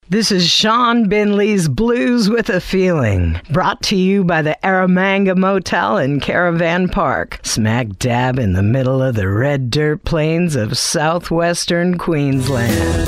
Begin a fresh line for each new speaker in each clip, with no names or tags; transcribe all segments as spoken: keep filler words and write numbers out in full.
This is Sean Binley's Blues with a Feeling, brought to you by the Aramanga Motel in Caravan Park, smack dab in the middle of the red dirt plains of southwestern Queensland.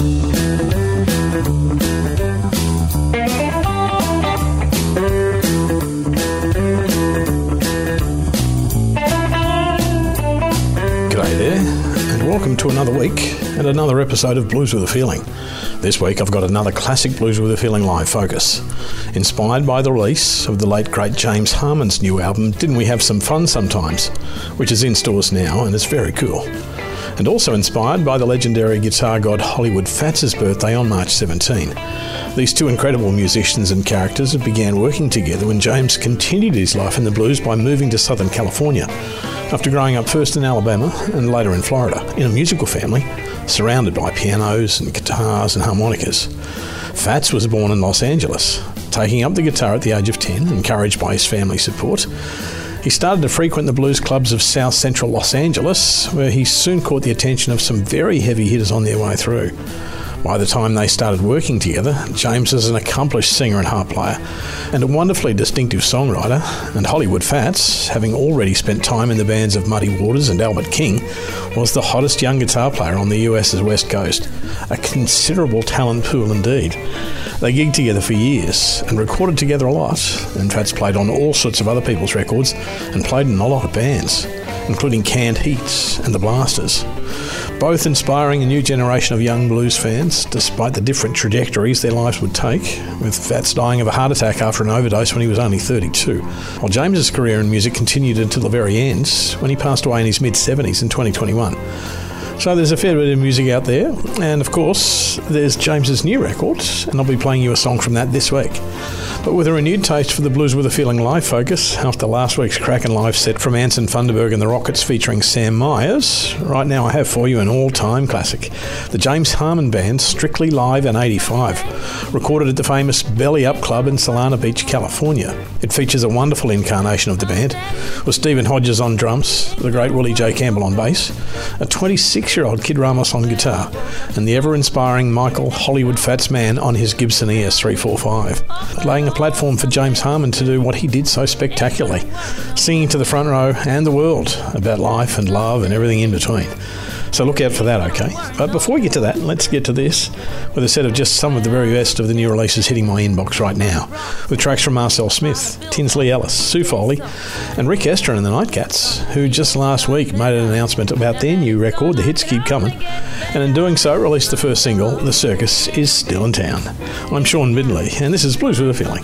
G'day there, and welcome to another week and another episode of Blues with a Feeling. This week I've got another classic Blues with a Feeling live focus. Inspired by the release of the late great James Harmon's new album, Didn't We Have Some Fun Sometimes, which is in stores now and is very cool. And also inspired by the legendary guitar god Hollywood Fats's birthday on March seventeenth. These two incredible musicians and characters began working together when James continued his life in the blues by moving to Southern California, after growing up first in Alabama and later in Florida, in a musical family surrounded by pianos and guitars and harmonicas. Fats was born in Los Angeles, taking up the guitar at the age of ten, encouraged by his family support. He started to frequent the blues clubs of South Central Los Angeles, where he soon caught the attention of some very heavy hitters on their way through. By the time they started working together, James was an accomplished singer and harp player and a wonderfully distinctive songwriter, and Hollywood Fats, having already spent time in the bands of Muddy Waters and Albert King, was the hottest young guitar player on the US's West Coast, a considerable talent pool indeed. They gigged together for years and recorded together a lot, and Fats played on all sorts of other people's records and played in a lot of bands, including Canned Heats and the Blasters. Both inspiring a new generation of young blues fans, despite the different trajectories their lives would take, with Fats dying of a heart attack after an overdose when he was only thirty-two, while James's career in music continued until the very end, when he passed away in his mid-seventies in twenty twenty-one. So there's a fair bit of music out there, and of course there's James's new record, and I'll be playing you a song from that this week. But with a renewed taste for the Blues with a Feeling live focus, after last week's cracking live set from Anson Funderburg and the Rockets featuring Sam Myers, right now I have for you an all-time classic, the James Harmon Band's Strictly Live in eighty-five, recorded at the famous Belly Up Club in Solana Beach, California. It features a wonderful incarnation of the band, with Stephen Hodges on drums, the great Willie J. Campbell on bass, a twenty-six-year-old Kid Ramos on guitar, and the ever-inspiring Michael Hollywood Fats Man on his Gibson E S three forty-five, laying a platform for James Harmon to do what he did so spectacularly, singing to the front row and the world about life and love and everything in between. So look out for that, okay? But before we get to that, let's get to this, with a set of just some of the very best of the new releases hitting my inbox right now, with tracks from Marcel Smith, Tinsley Ellis, Sue Foley, and Rick Estrin and the Nightcats, who just last week made an announcement about their new record, The Hits Keep Coming, and in doing so released the first single, The Circus Is Still in Town. I'm Sean Bindley, and this is Blues with a Feeling.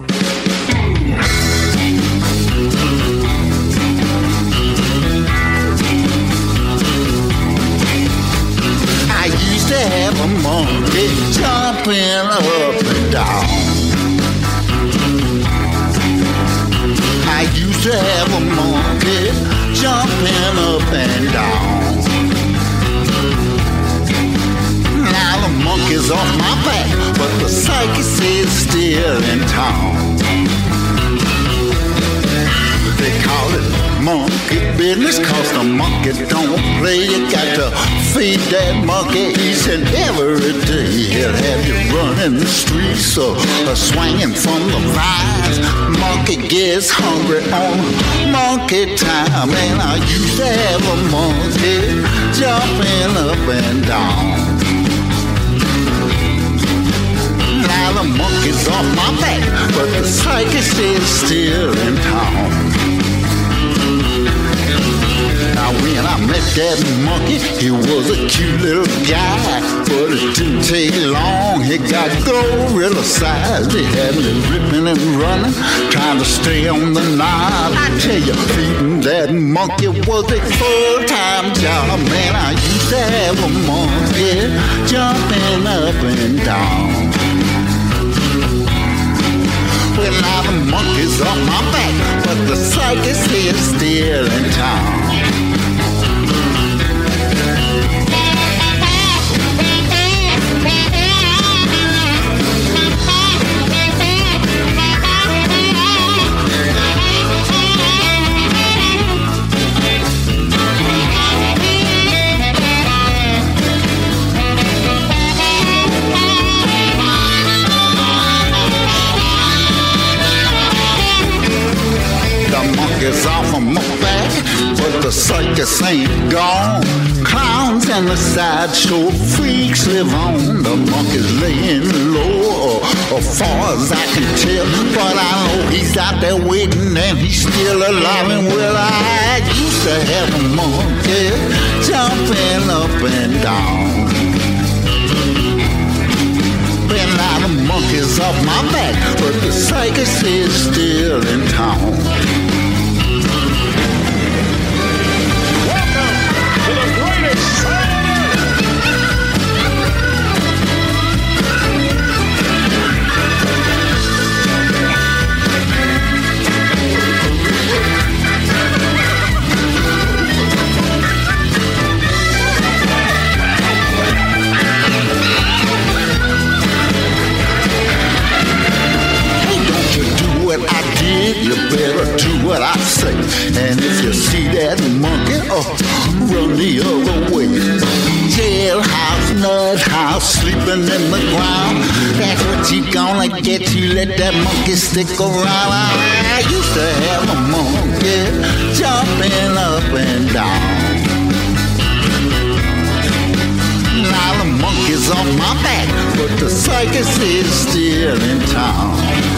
Have a monkey jumping up and down. I used to have a monkey jumping up and down. Now the monkey's off my back, but the circus is still in town. They call it monkey business, cause the monkey don't play. You got to feed that monkey each and every day. He'll have you running the streets or uh, swinging from the vines. Monkey gets hungry on monkey time. And I used to have a monkey jumping up and down. Now the monkey's off my back, but the circus is still in town. Now when I met that monkey, he was a cute little guy, but it didn't take long, he got gorilla size. They had me ripping and running, trying to stay on the knob. I tell you, feeding that monkey was a full-time job. Man, I used to have a monkey jumping up and down. Well, now the monkey's off my back, but the circus is still in town. the circus ain't gone. Clowns and the sideshow freaks live on. The monkey's laying low, as far as I can tell. But I know he's out there waiting and he's still alive and well. I used to have a monkey jumping up and down. Been a lot of monkeys off my back, but the circus is still in town.
To the greatest show you better do what I say. And if you see that monkey, oh, run the other way. Jailhouse, nut house, sleeping in the ground. That's what you gonna get. You let that monkey stick around. I used to have a monkey jumping up and down. Now the monkey's on my back, but the circus is still in town.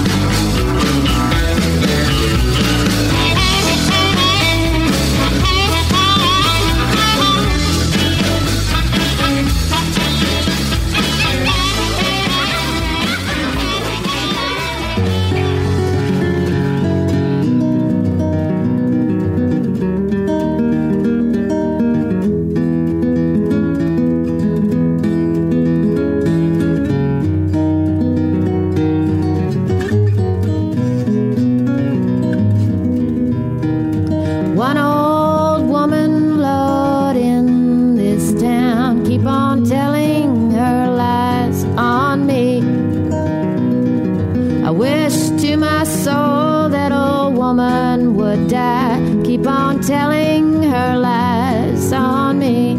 Telling her lies on me.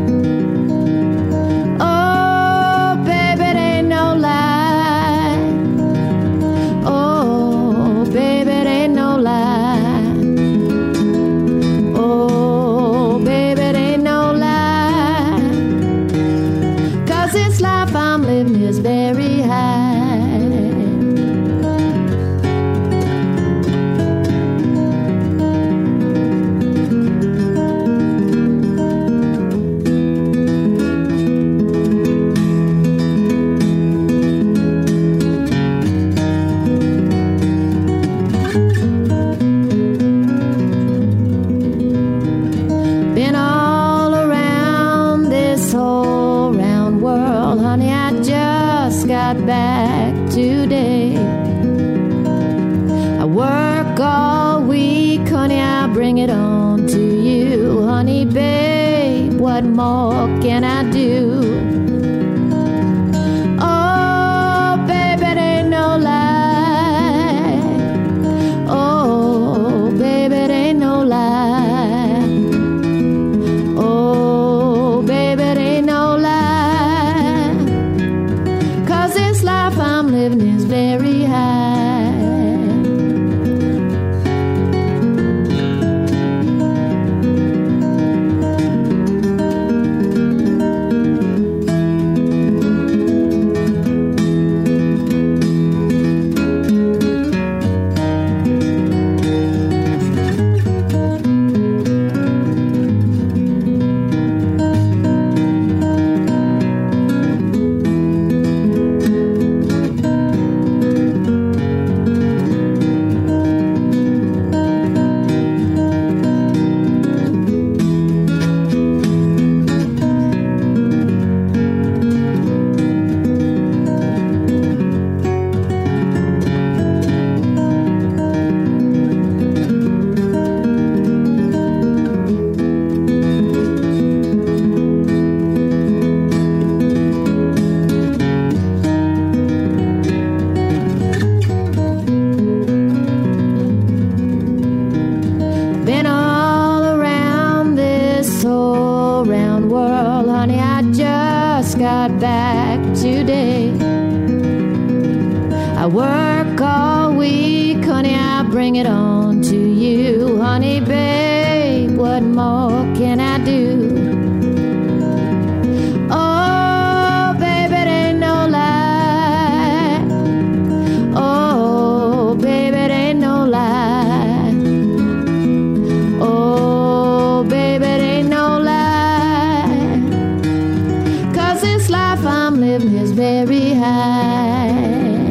Oh, baby, it ain't no lie. Oh, baby, it ain't no lie. Oh, baby, it ain't no lie. 'Cause this life I'm living is very high. Back today. I work all week, honey, I bring it on to you. Honey, babe, what more can I do? Oh, baby, it ain't no lie. Oh, baby, it ain't no lie. Oh, baby, it ain't no lie. Life I'm living is very high. got back today. I work all week, honey, I bring it on to you. Honey, babe, what what more can I do? Oh, baby, it ain't no lie. Oh, baby, it ain't no lie. Oh, baby, it ain't no lie. 'Cause this life I'm living is very high.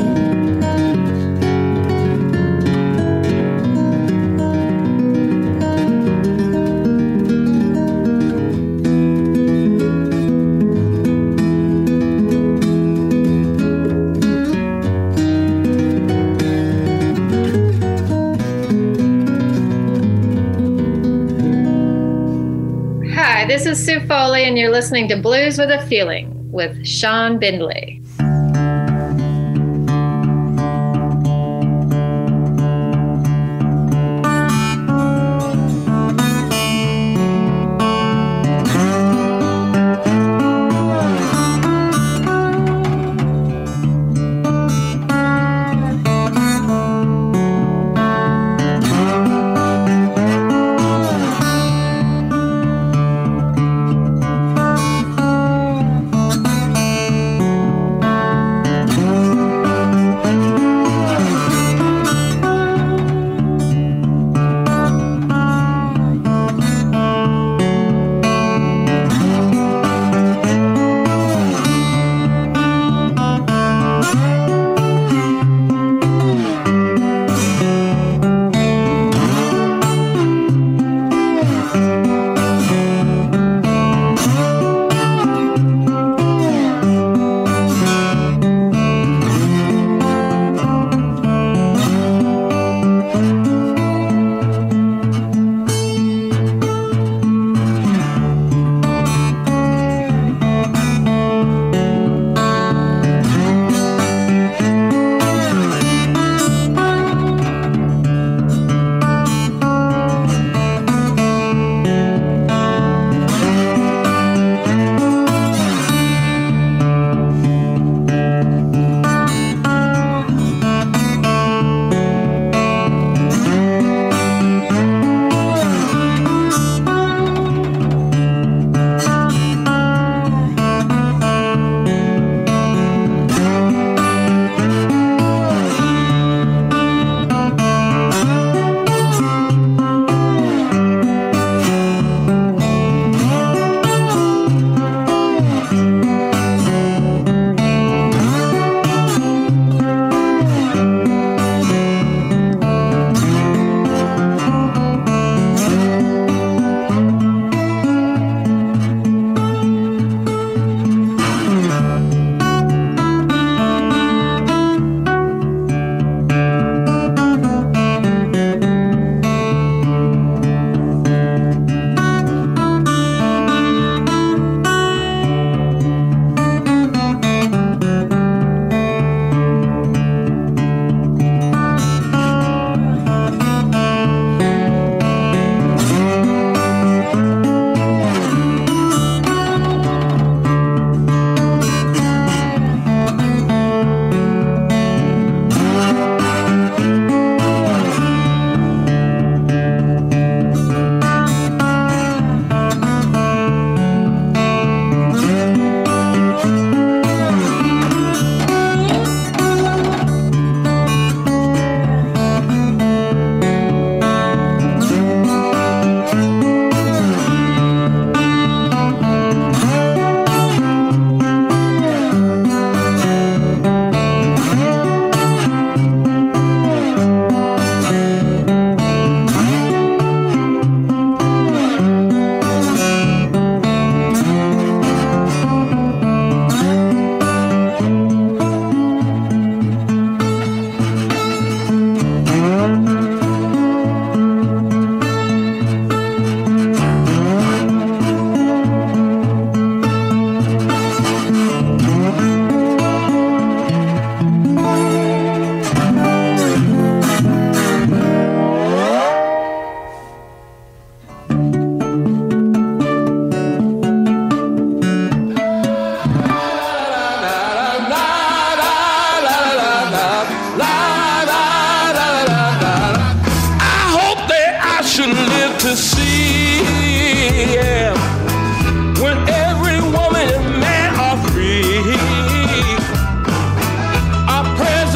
This is Sue Foley, and you're listening to Blues with a Feeling with Sean Bindley.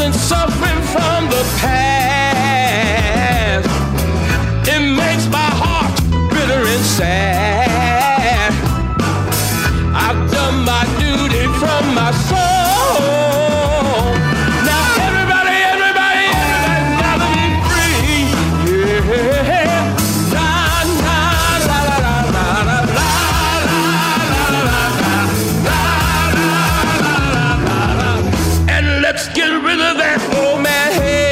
been suffering from the past. It makes my heart bitter and sad. I've done my duty from my soul. Now everybody, everybody, everybody's gotta be free. Yeah. La la la la la la la la la la la la la la. And let's get rid of that old man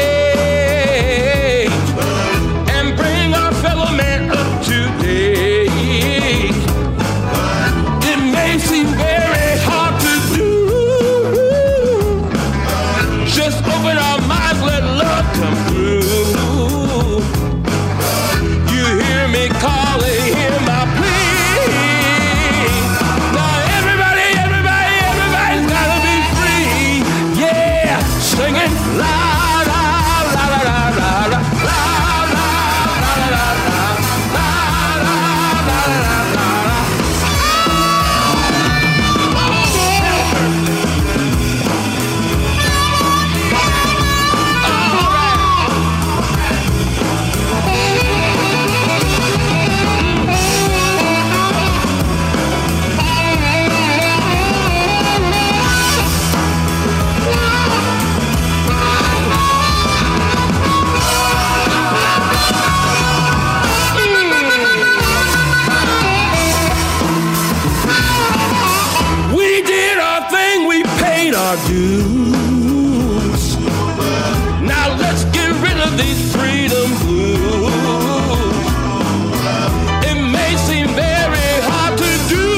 hate and bring our fellow man up to date. It may seem very hard to do. Just open our minds, let love come through. You hear me calling, hear my plea. Now everybody, everybody, everybody's gotta be free. Yeah, singing la la la la la la la la la la la la la la la. We did our thing, we paid our dues. Now let's get rid of these freedom blues. It may seem very hard to do.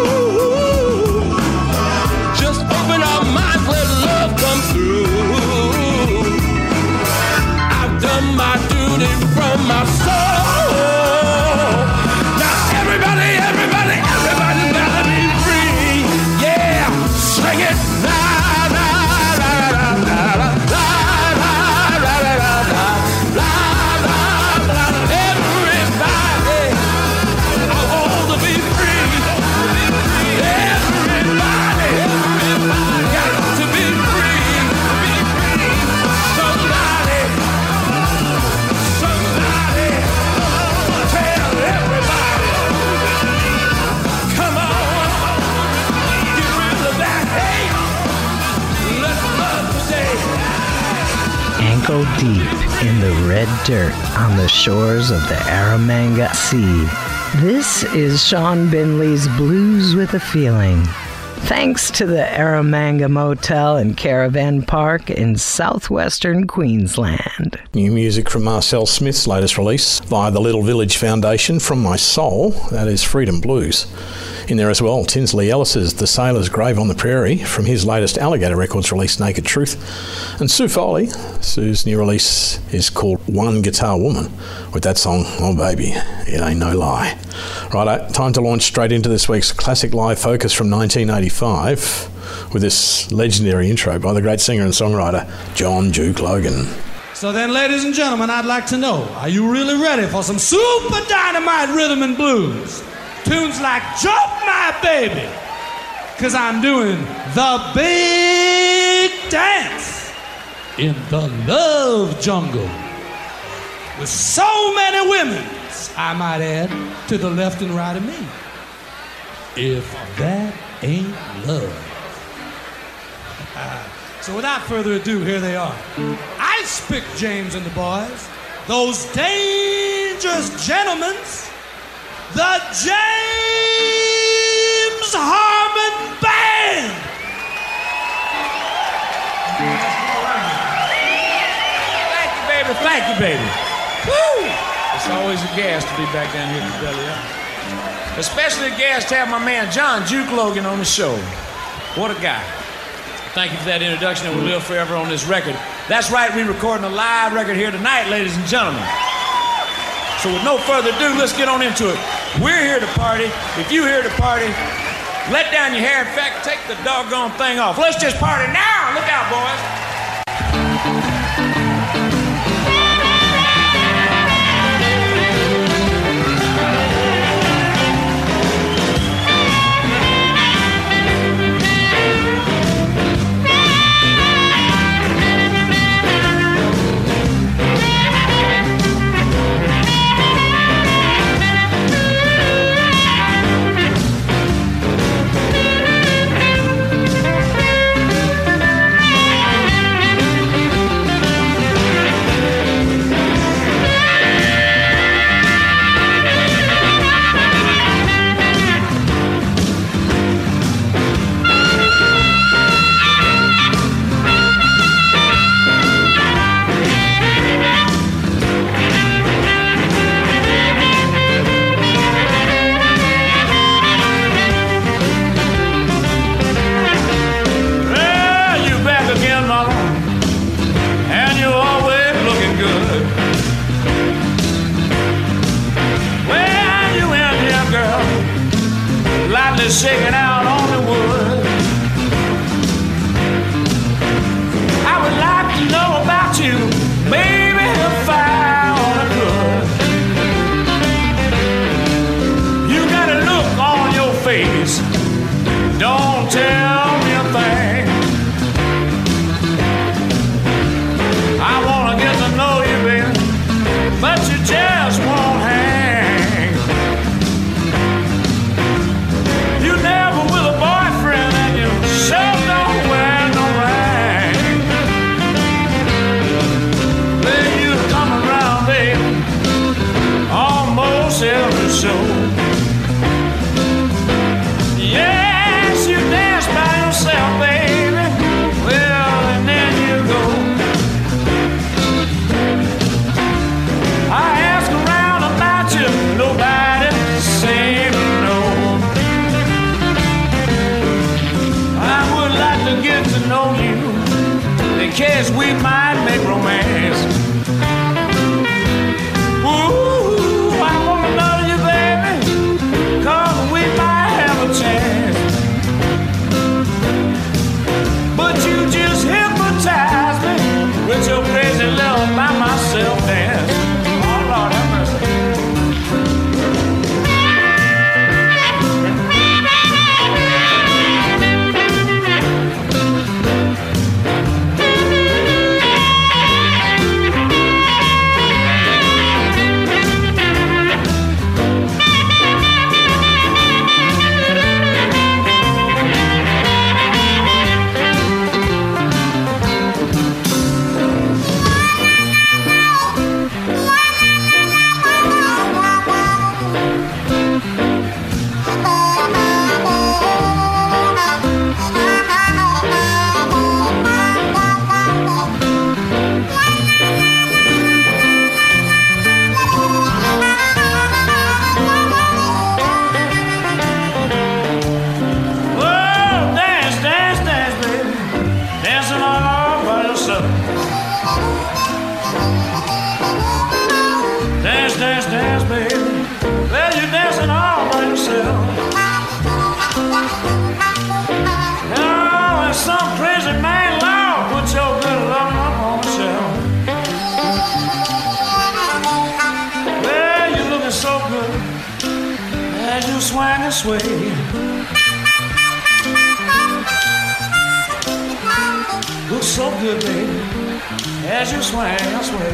Just open our minds, let love come through. I've done my duty from my soul. Now everybody, everybody, everybody gotta be free. Yeah, sing it. La la la la la la la la la la la la la la. Everybody, I want to be free. Everybody, got to be free. Somebody, somebody, tell everybody. Come on, get rid of that hate. Let's love today.
Ankle deep in the red dirt on the shores of the Aramanga Sea. This is Sean Binley's Blues with a Feeling. Thanks to the Aramanga Motel and Caravan Park in southwestern Queensland.
New music from Marcel Smith's latest release via the Little Village Foundation, From My Soul, that is Freedom Blues. In there as well, Tinsley Ellis's The Sailor's Grave on the Prairie from his latest Alligator Records release, Naked Truth. And Sue Foley, Sue's new release is called One Guitar Woman, with that song, Oh Baby, It Ain't No Lie. Righto, time to launch straight into this week's classic live focus from nineteen eighty-five with this legendary intro by the great singer and songwriter John Duke Logan.
So then, ladies and gentlemen, I'd like to know, are you really ready for some super dynamite rhythm and blues? Tunes like Jump My Baby, because I'm doing the big dance in the love jungle with so many women, I might add, to the left and right of me. If that ain't love. Uh, so without further ado, here they are. Ice Pick James and the boys, those dangerous gentlemen, the James Harmon Band.
Thank you, baby. Thank you, baby. Woo! It's always a gas to be back down here at the Belly Up. Especially a gas to have my man John Duke Logan on the show. What a guy. Thank you for that introduction, and we'll live forever on this record. That's right, we're recording a live record here tonight, ladies and gentlemen. So with no further ado, let's get on into it. We're here to party. If you're here to party, let down your hair. In fact, take the doggone thing off. Let's just party now. Look out, boys. just shaking out on the wood. I would like to know about you, baby, if I only could. You got a look on your face, don't tell me a thing. I wanna get to know you, baby, but you just won't hang. You never with a boyfriend and you sure don't wear no ring. Then you come around, baby, almost every show. Yes, you dance by yourself, baby. Well, and then you go. I ask around about you, nobody seems to know. I would like to get to know you, in case we might make romance. Ooh, I wanna know you, baby, 'cause we might have a chance. But you just hypnotize me with your crazy love by myself dance. Oh, Lord have mercy. Swing and sway. Looks so good, baby, as you swing and sway.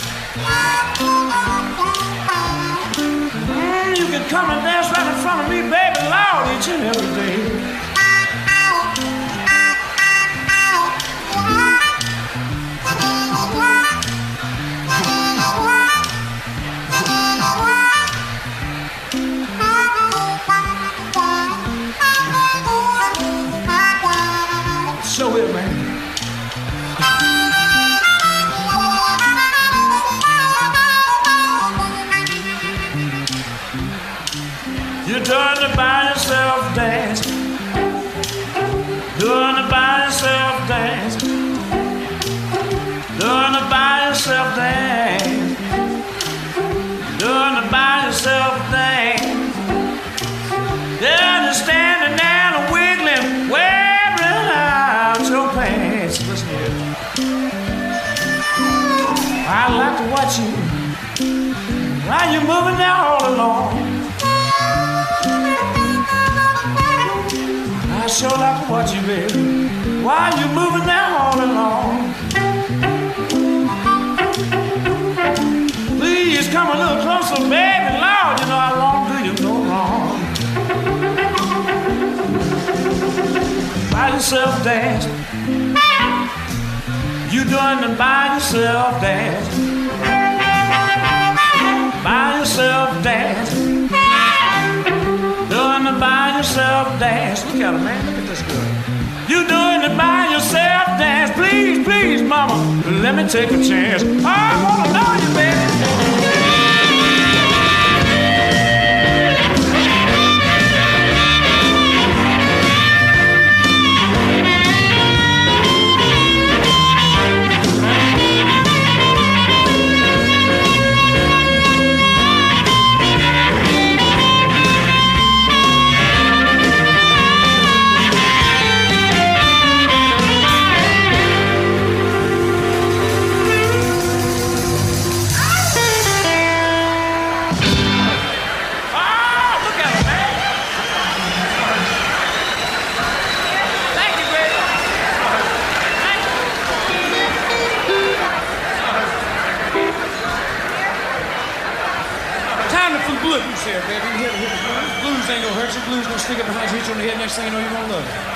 Mm, you can come and dance right in front of me, baby, loud each and every day. Show it, man. You're doing it by yourself, dance. Doing it by yourself, dance. Doing it by yourself, dance. Doing it by yourself, dance. Then you're standing there and wiggling, wearing out your pants. Listen here. I like to watch you while you're moving there all along. I sure like to watch you, baby, while you're moving there all along. Please come a little closer, baby, Lord, you know I won't do you no wrong. By yourself dance. You doing it by yourself dance. By yourself dance. Doing it by yourself dance. Look at him, man. Look at this girl. You doing it by yourself dance. Please, please, mama, let me take a chance. I wanna know you, baby. there, baby. Hit, hit the blues. Blues ain't gonna hurt you. Blues gonna stick up behind you, hit you on the head. Next thing you know, you're gonna love it.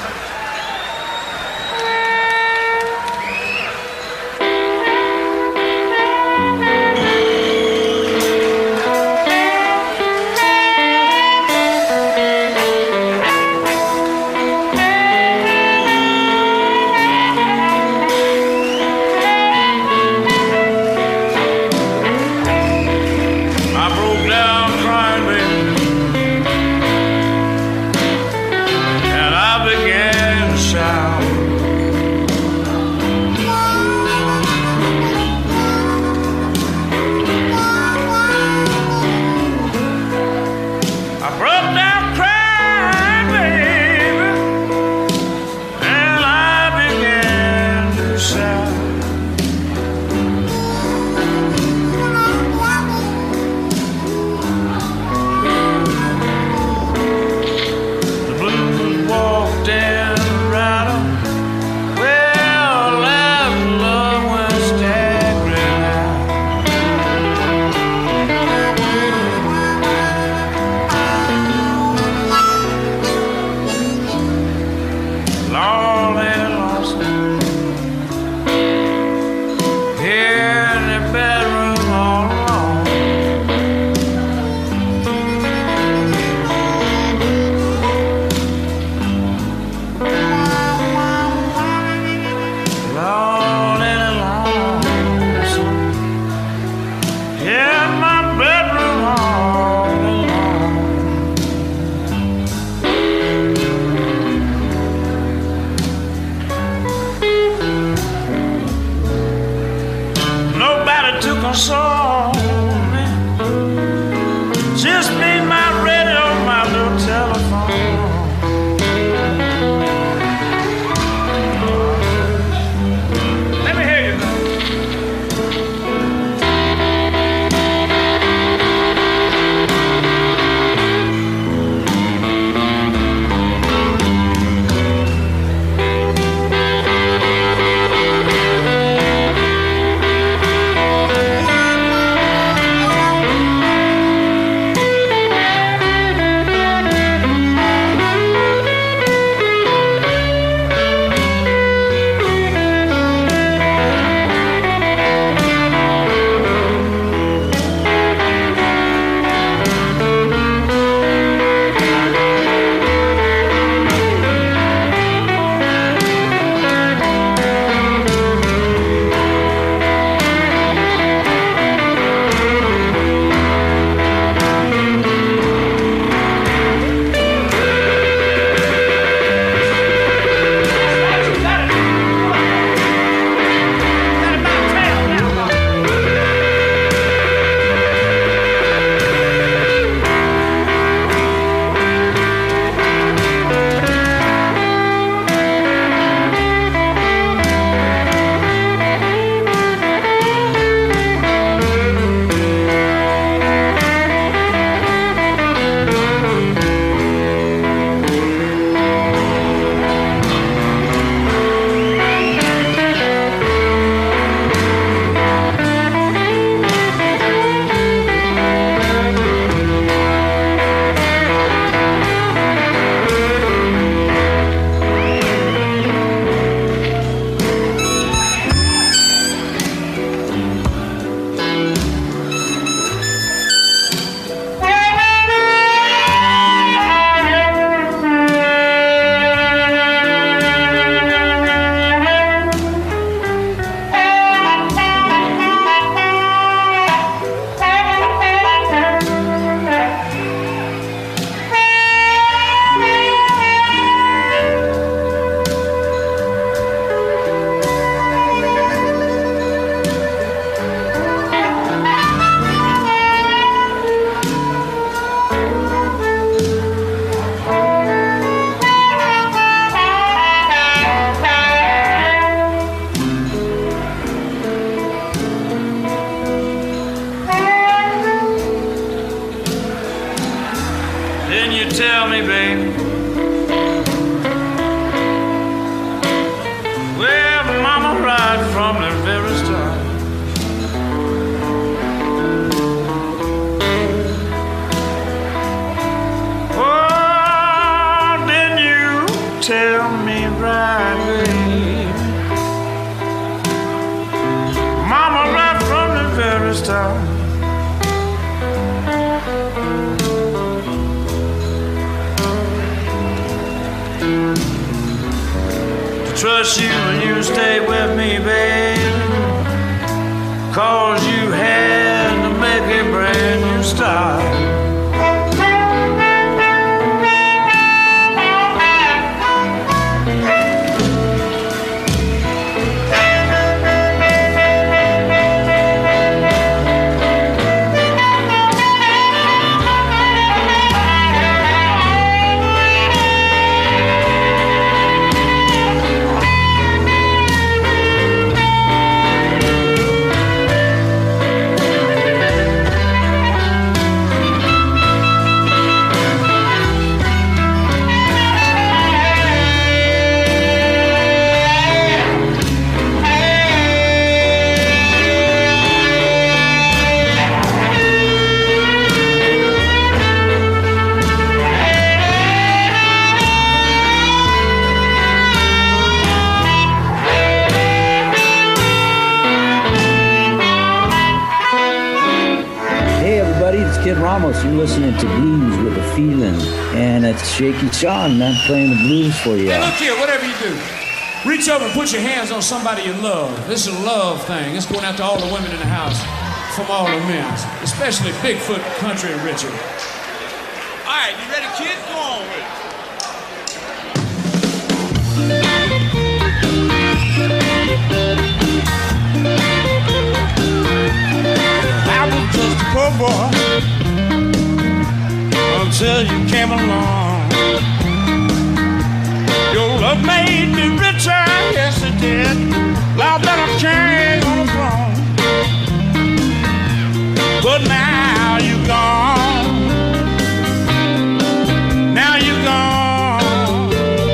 tell me, baby, where mama right from the very start.
first time. To trust you and you stay with me, babe, 'cause you had to make a brand new start.
Kid Ramos, you're listening to Blues with a Feeling, and it's Shaky Sean, man, playing the blues for you.
Hey, look here, whatever you do, reach over and put your hands on somebody you love. This is a love thing. It's going out to all the women in the house from all the men, especially Bigfoot, Country, and Richard.
All right, you ready, kid? Go on with it. I was just a poor boy until you came along. Your love made me richer, yes it did. Lord, that I came on the throne. But now you're gone. Now you're gone.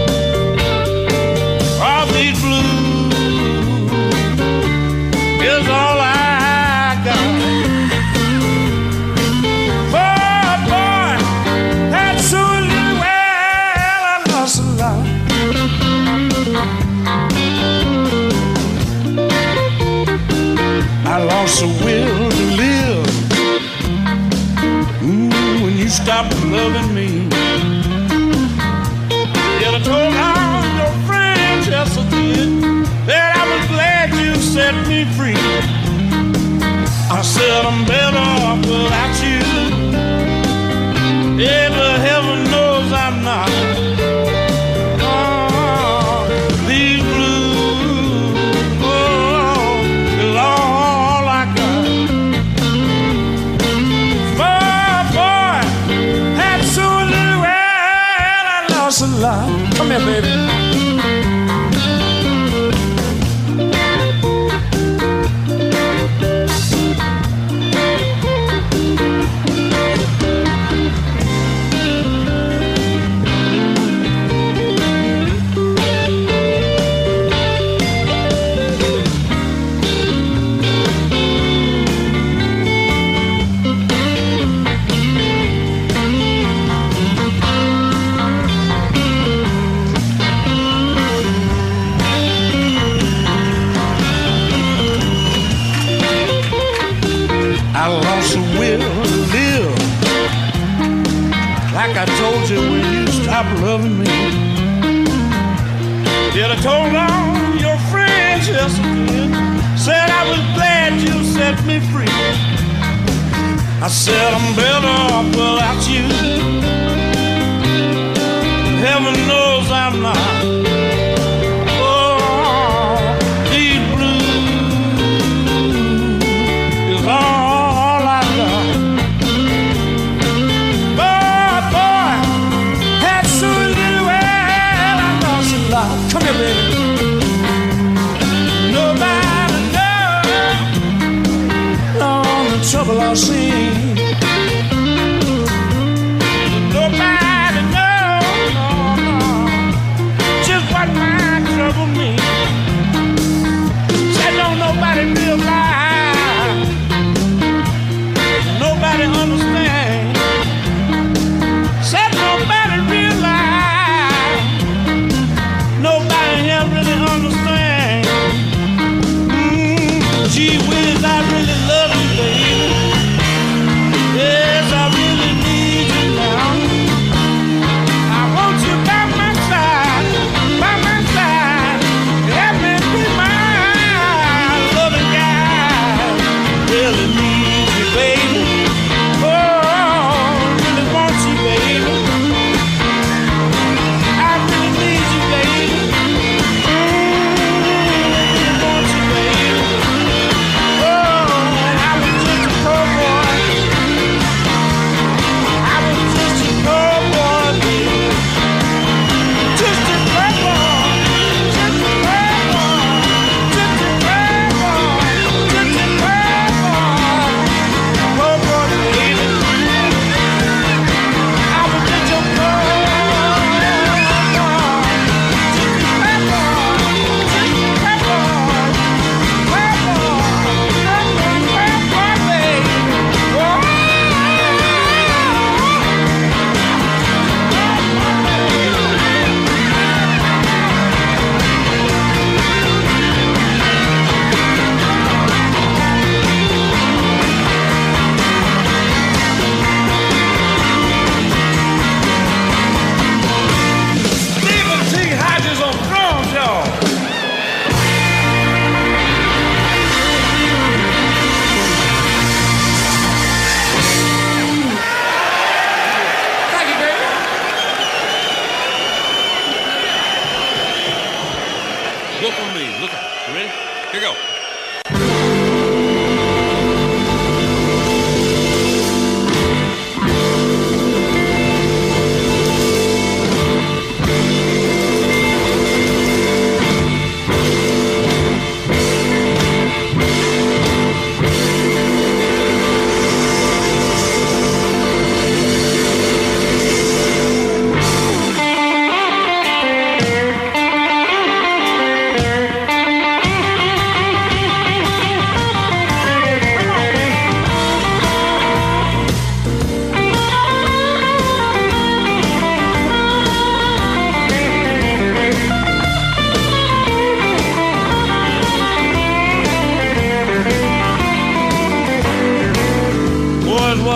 All these blues is all I I lost the will to live. Ooh, when you stopped loving me. Yet I told all your friends, yes I did, that I was glad you set me free. I said I'm better off without you. Yeah, but heaven knows I'm not. Come here, baby. Like I told you when you stopped loving me. Yet I told all your friends, yes I did, said I was glad you set me free. I said I'm better off without you. Heaven knows I'm not. Oh, these blues is all I got. Come here, baby. Nobody knows all the trouble I've seen. Nobody knows, no, no, just what might trouble me. Said don't nobody realize, nobody understands. Said nobody realize, nobody here really understands. Mm, gee whiz, I really love you, baby.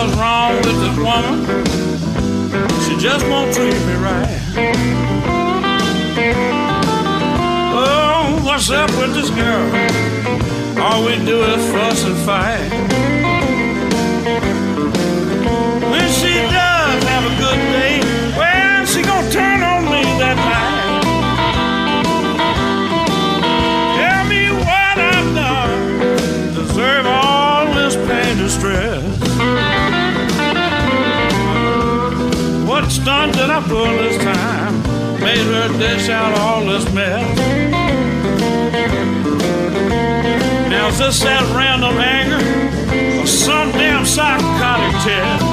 what's wrong with this woman. She just won't treat me right. Oh, what's up with this girl? All we do is fuss and fight. When she does have a good day, well, she gonna turn on me that night. Tell me what I've done, deserve all this pain and stress. What stunt did I pull this time? Made her dish out all this mess. Now is this that random anger or some damn psychotic test?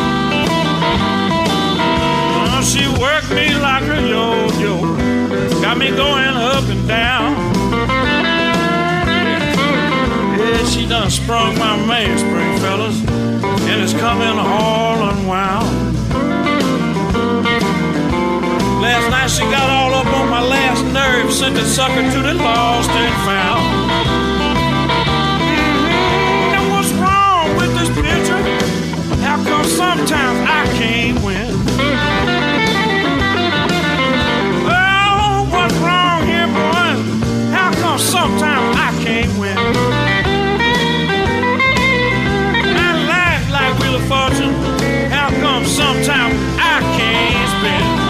Oh, she worked me like a yo-yo, got me going up and down. Yeah, she done sprung my mainspring, fellas, and it's coming all unwound. Last night she got all up on my last nerve, sent the sucker to the lost and found. Mm-hmm. Now what's wrong with this picture? How come sometimes I can't win? Oh, what's wrong here, boys? How come sometimes I can't win? My life like Wheel of Fortune, how come sometimes I can't spin?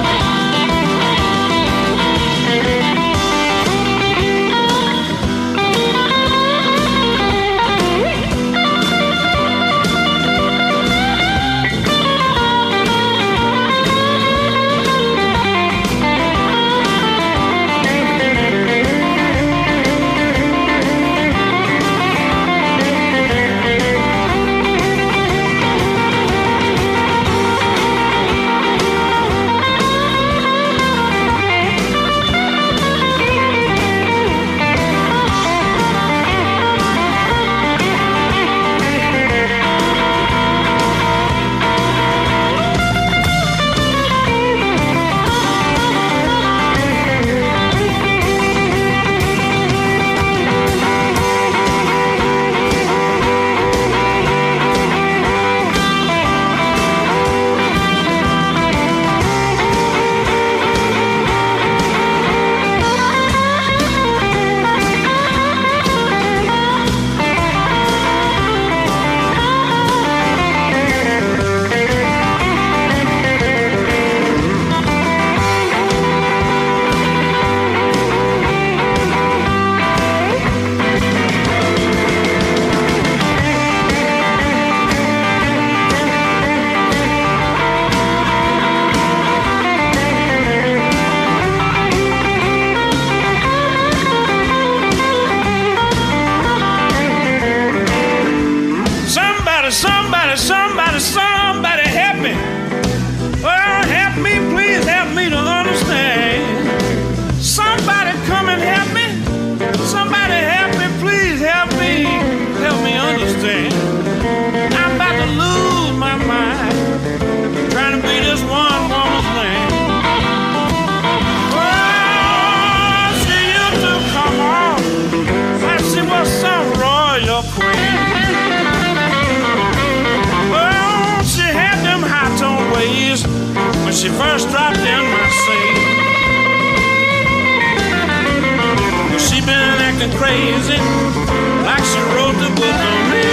She first dropped in my seat. She been acting crazy, like she wrote the book on me.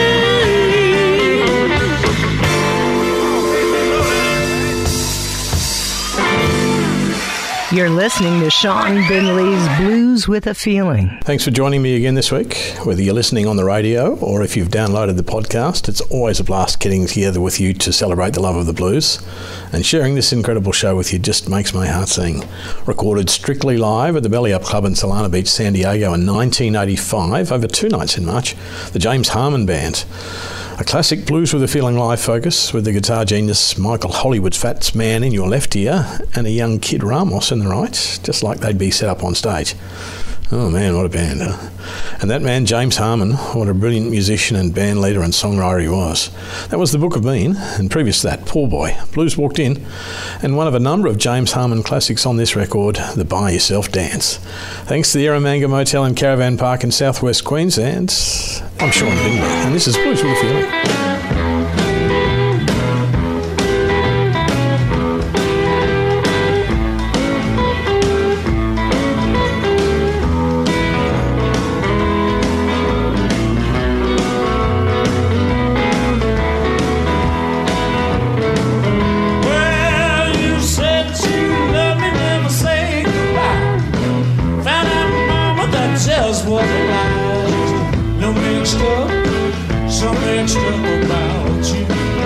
You're listening to Sean Binley's Blues with a Feeling.
Thanks for joining me again this week. Whether you're listening on the radio or if you've downloaded the podcast, it's always a blast getting together with you to celebrate the love of the blues. And sharing this incredible show with you just makes my heart sing. Recorded strictly live at the Belly Up Club in Solana Beach, San Diego in nineteen eighty-five, over two nights in March, the James Harmon Band. A classic Blues with a Feeling live focus with the guitar genius Michael Hollywood's Fats Man in your left ear and a young Kid Ramos in the right, just like they'd be set up on stage. Oh man, what a band, huh? And that man, James Harmon, what a brilliant musician and band leader and songwriter he was. That was The Book of Mean, and previous to that, Poor Boy, Blues Walked In, and one of a number of James Harmon classics on this record, the Buy Yourself Dance. Thanks to the Eromanga Motel and Caravan Park in southwest Queensland, I'm Sean Bingley, and this is Blues with a Feeling.
mixed up, so mixed up about you.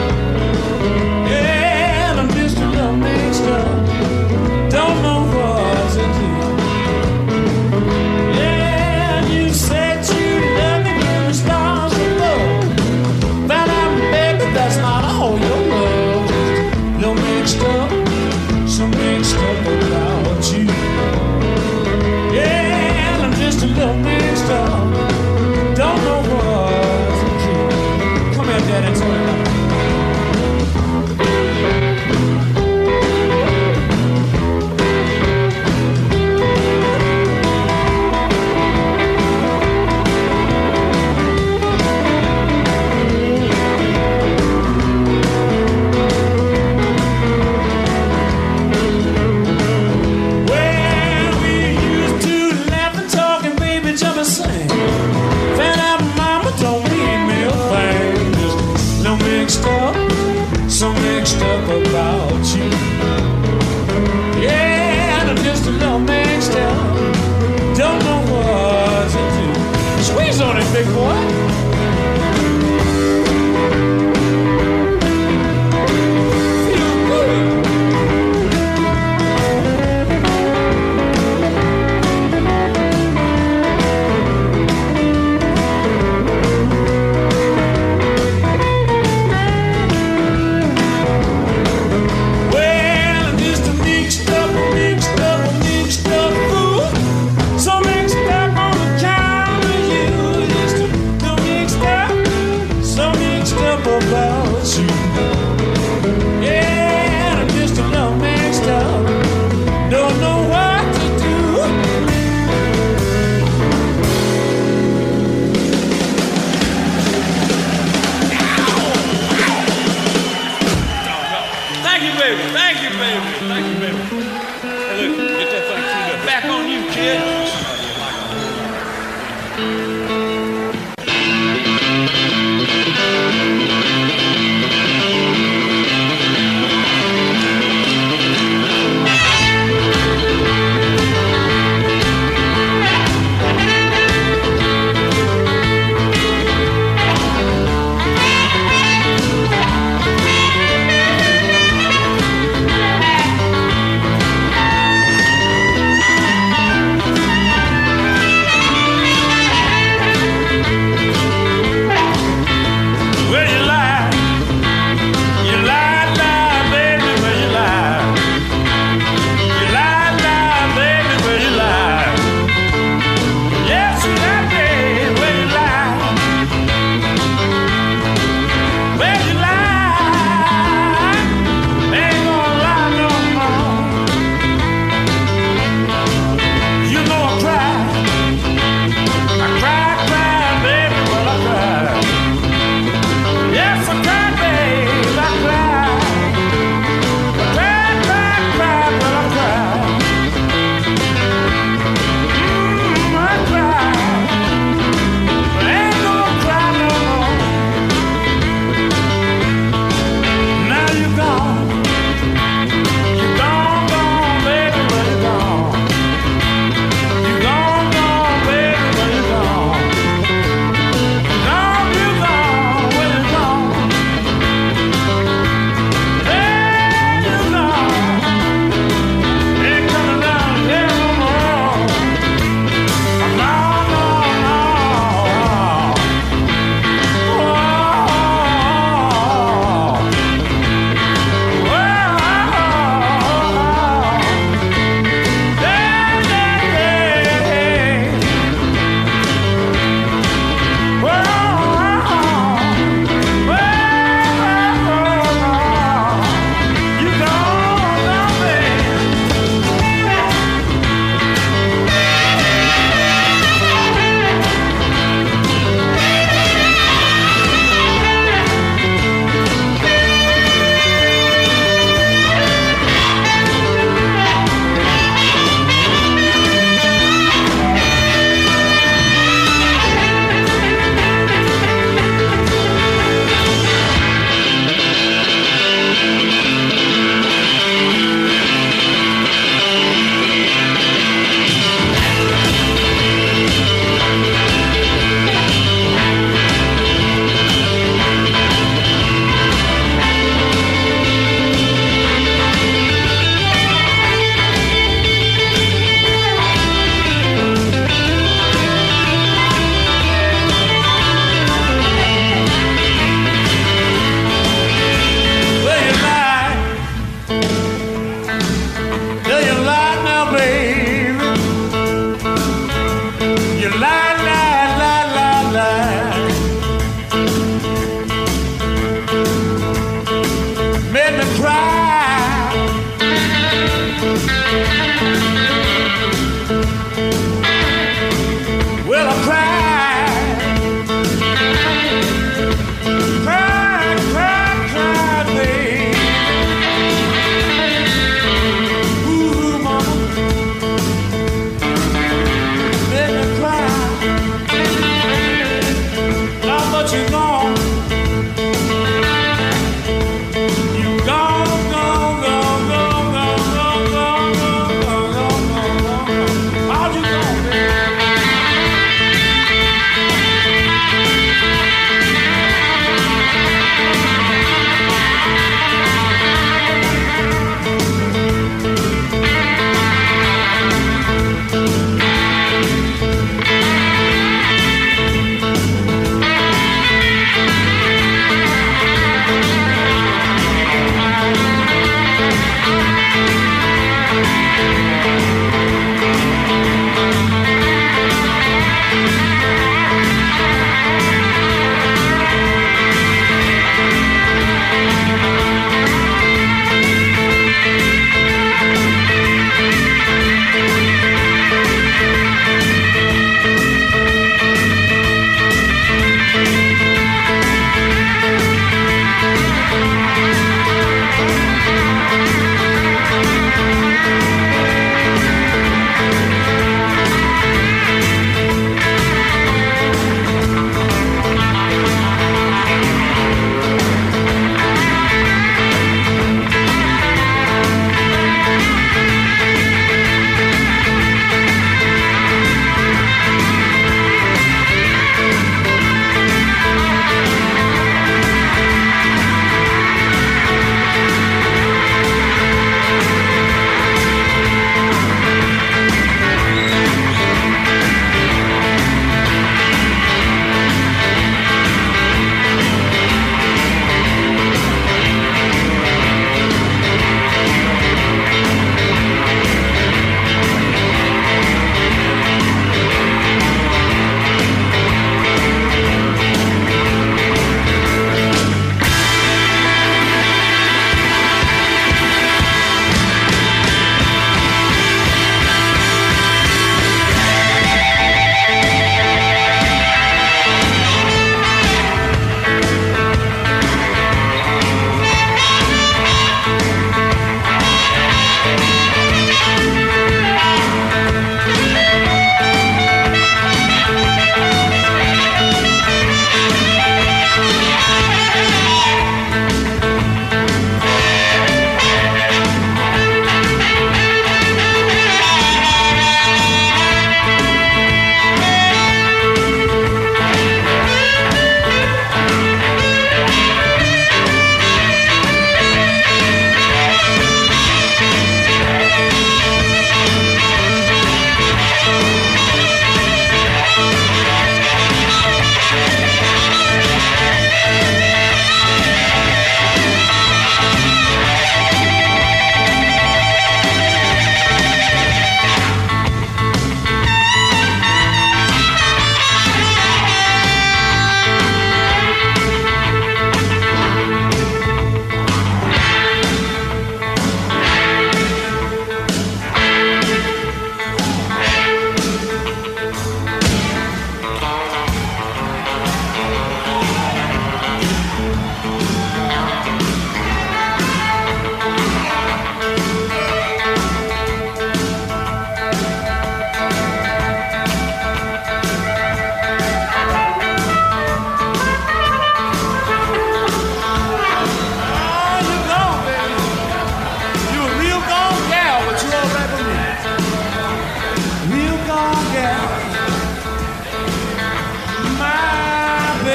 Yeah, I'm just a little mixed up, don't know what to do. Yeah, you said you love me when the stars above. Found out, baby, that's not all your love. Just a little mixed up, so mixed up about you. Yeah, I'm just a little mixed up, don't know what to do. Come here, Daddy, tell me about it. So mixed up about you. Yeah, and I'm just a little mixed up, don't know what to do. Squeeze on it, big boy.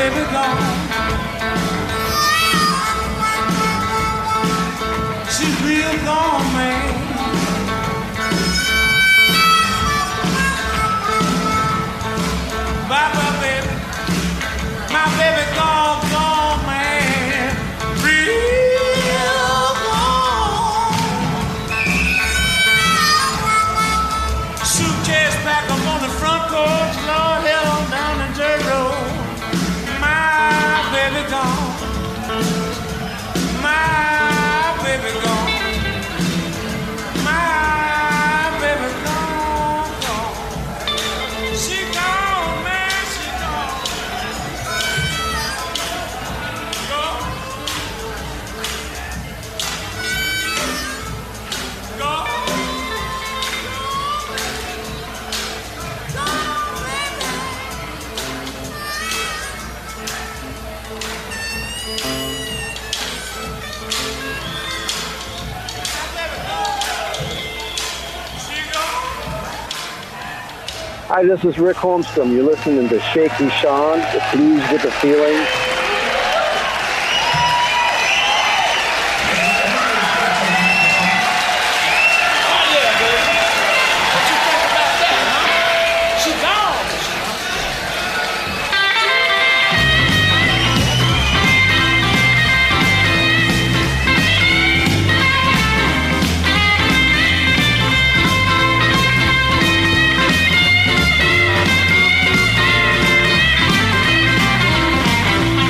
baby gone. She's real gone, man. Bye bye, baby. My baby gone, gone, man. Real gone. Suitcase back up on the front porch, Lord, hell on down the dirt road. My baby gone. My baby gone. My baby gone, gone. She gone, man, she gone. Gone. Gone.
Hi, this is Rick Holmstrom. You're listening to Shaky Sean, the Blues with a Feeling.
She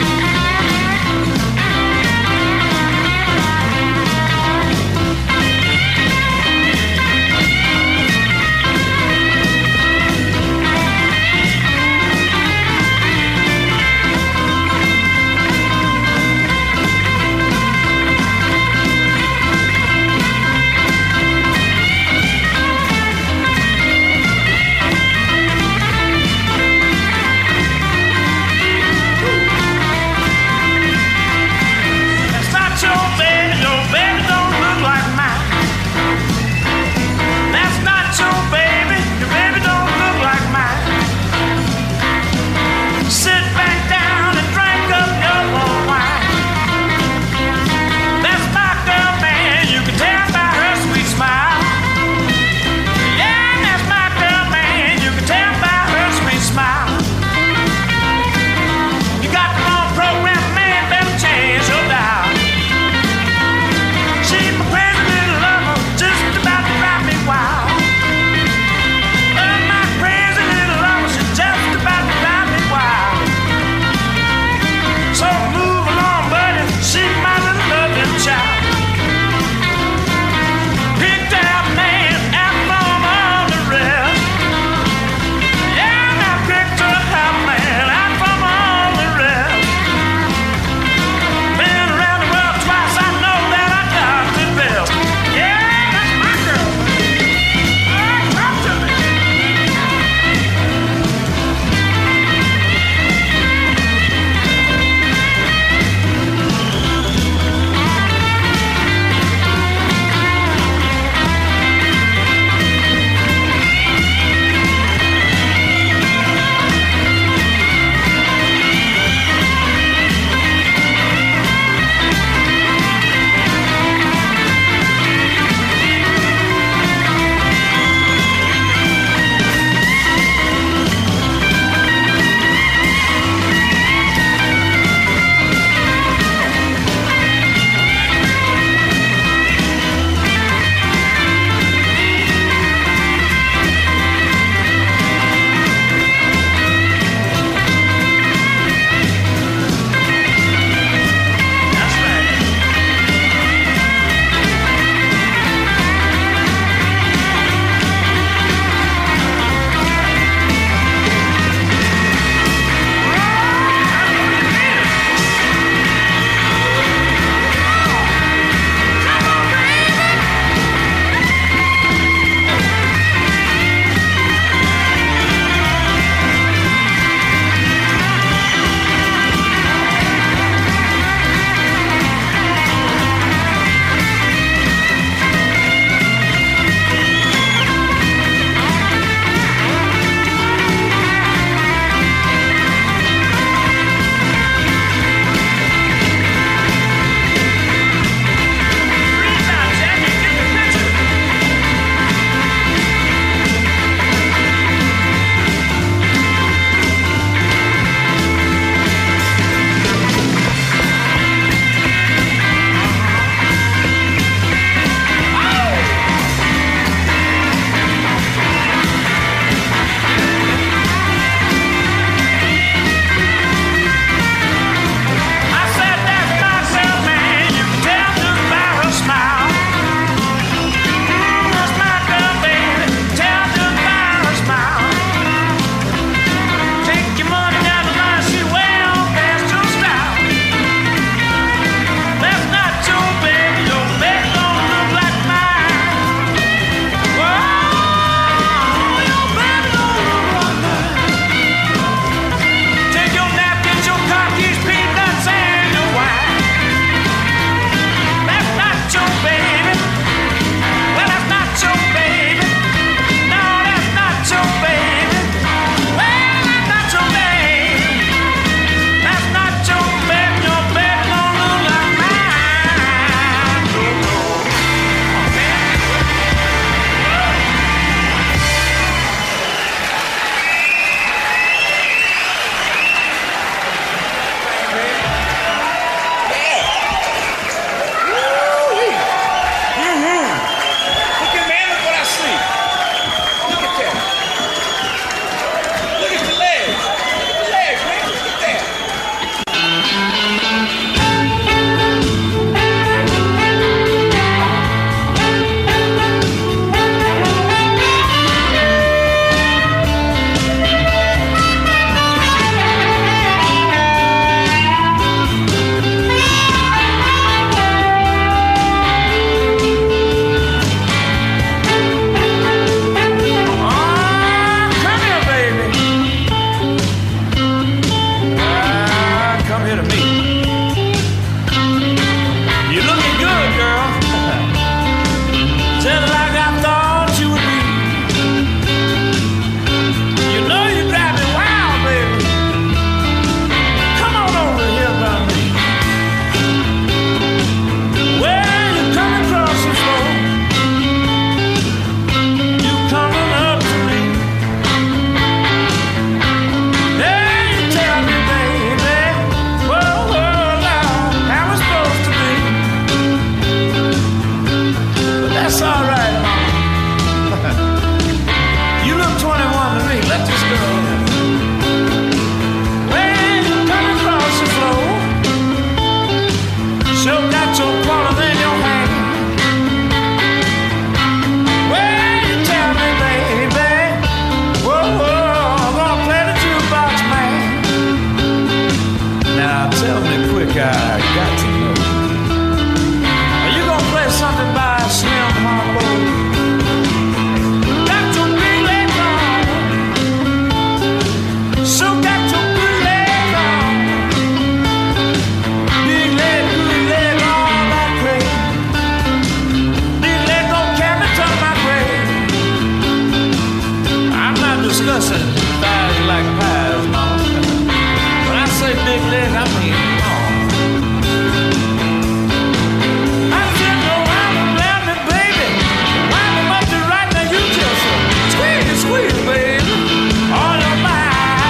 Tell me quick, I got to know. Are you gonna play something by Slim Harpo? Got your big legs on. So got your big legs on. Big leg, good leg, all that crazy. Big leg don't carry me to my grave. I'm not discussing thighs like pies, mama. When I say big leg, I mean long. I said, no, I'm a me, baby. Wind them up to right now, you just squeeze, squeeze, baby. All of mine.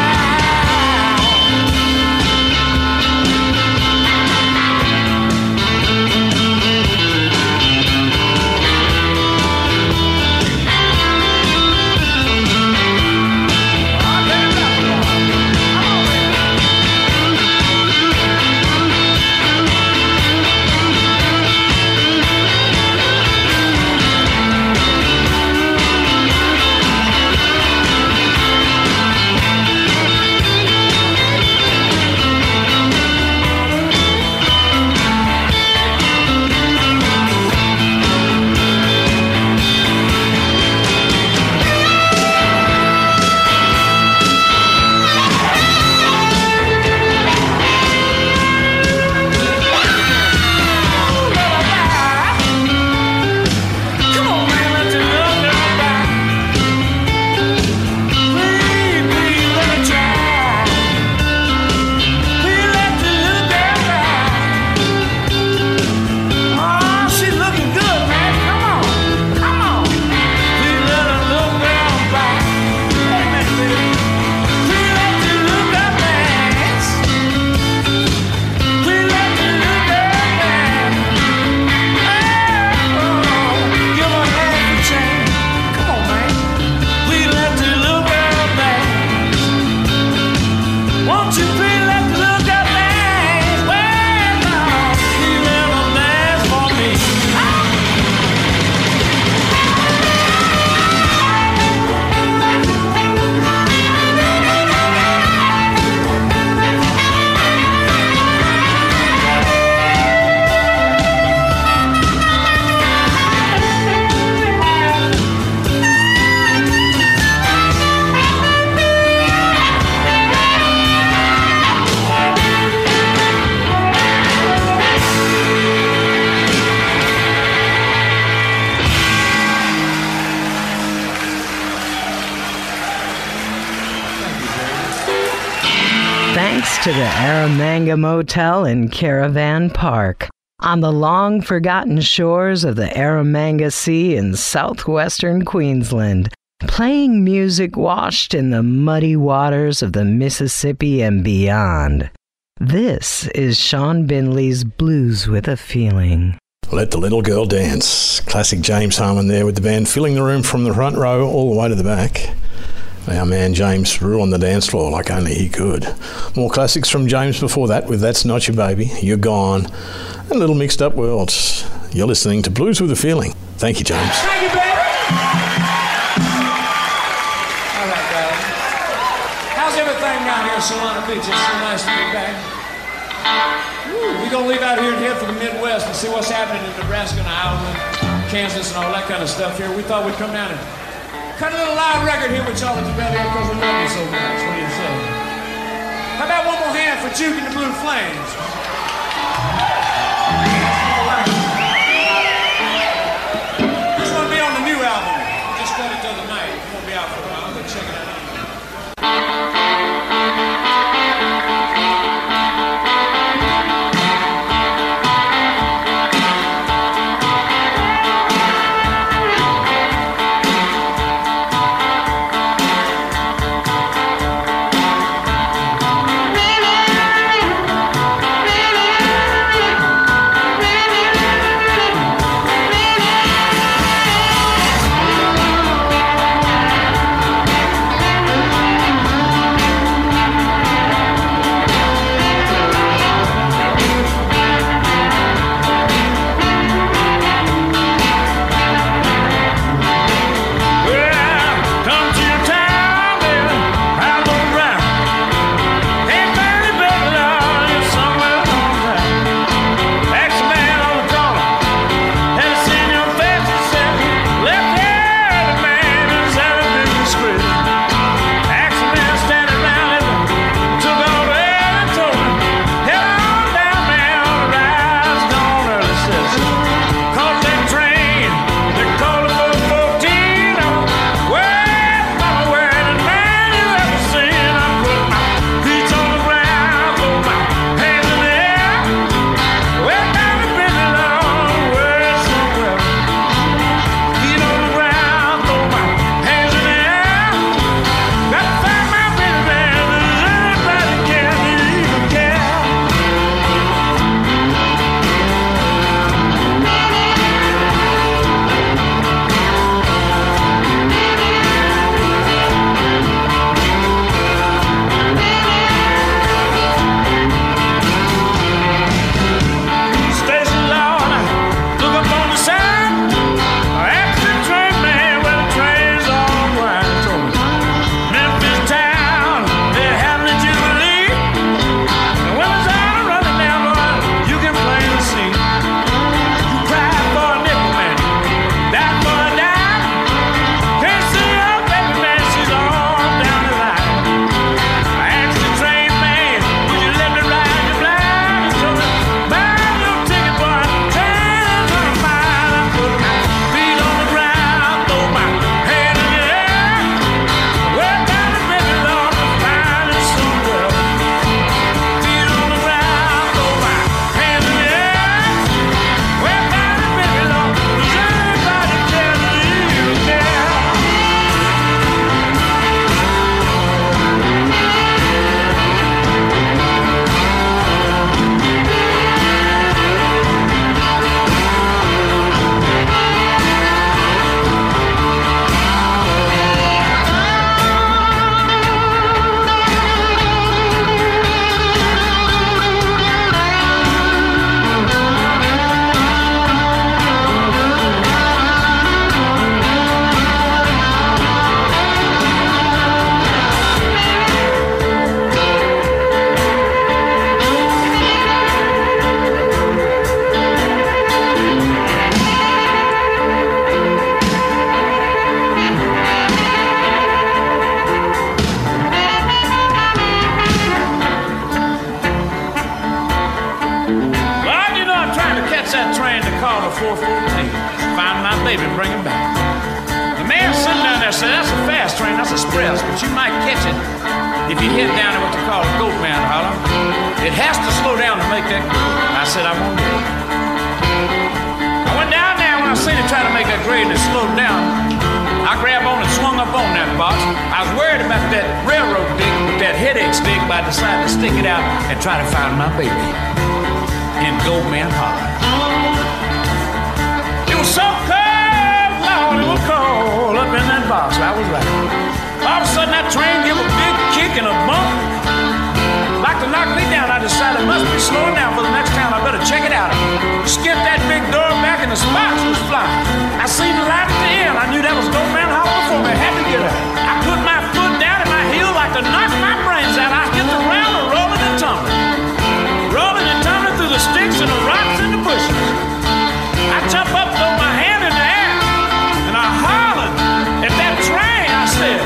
Thanks to the Aramanga Motel in Caravan Park, on the long-forgotten shores of the Aramanga Sea in southwestern Queensland, playing music washed in the muddy waters of the Mississippi and beyond. This is Sean Bindley's Blues with a Feeling.
Let the Little Girl Dance. Classic James Harmon there with the band filling the room from the front row all the way to the back. Our man James ruined the dance floor like only he could. More classics from James before that with That's Not Your Baby, You're Gone, and Little Mixed Up Worlds. You're listening to Blues with a Feeling. Thank you, James.
Thank you, baby. All right, darling. How's everything down here in Solana Beach? It's so nice to be back. Woo, we're going to leave out here and head for the Midwest and see what's happening in Nebraska and Iowa, Kansas, and all that kind of stuff here. We thought we'd come down and cut a little live record here with y'all at the belly because we love you so much. What do you say? How about one more hand for Juke and the Blue Flames? This one will be on the new album. Just got it the other night. It won't be out for a while, but check it out.
Baby,
that train to call the four fourteen. Find my baby, bring him back. The man sitting down there said, that's a fast train, that's express, but you might catch it if you hit down at what they call a goat man holler. It has to slow down to make that grade. I said, I won't do it. I went down there when I seen it try to make that grade and it slowed down. I grabbed on and swung up on that box. I was worried about that railroad dig with that headache stick, but I decided to stick it out and try to find my baby in Goldman Holler. It was so cold, Lord, it was cold up in that box. I was right. All of a sudden, that train gave a big kick and a bump. Like to knock me down, I decided it must be slowing down for the next town. I better check it out. Skipped that big door back and the sparks was flying. I seen the light at the end. I knew that was Goldman Holler before me. I had to get up. I put my foot down and my heel like to knock my brains out. I hit the ground and rolling and tumbling. Rolling and tumbling through the sticks and the rocks and the bushes. I jump up, throw my hand in the air, and I hollered at that train. I said,